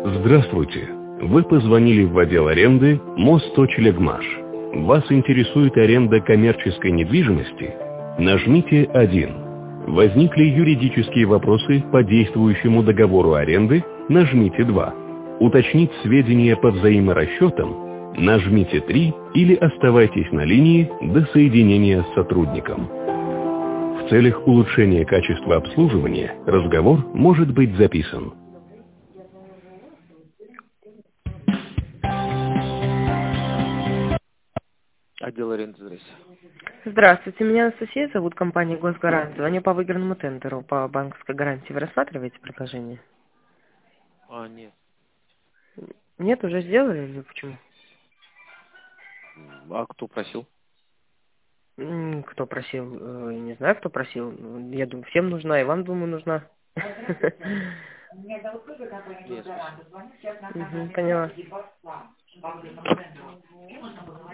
Здравствуйте. Вы позвонили в отдел аренды Мосточелегмаш. Вас интересует аренда коммерческой недвижимости? Нажмите 1. Возникли юридические вопросы по действующему договору аренды? Нажмите 2. Уточнить сведения по взаиморасчетам? Нажмите 3 или оставайтесь на линии до соединения с сотрудником. В целях улучшения качества обслуживания разговор может быть записан. Отдел аренды, здрасте. Здравствуйте, меня Анастасия зовут, компания «Госгарант». Звоню по выигранному тендеру по банковской гарантии. Вы рассматриваете предложение? Нет. Нет, уже сделали или почему? А кто просил? Кто просил? Не знаю, кто просил. Я думаю, всем нужна, и вам, думаю, нужна. Нет, спасибо. Поняла.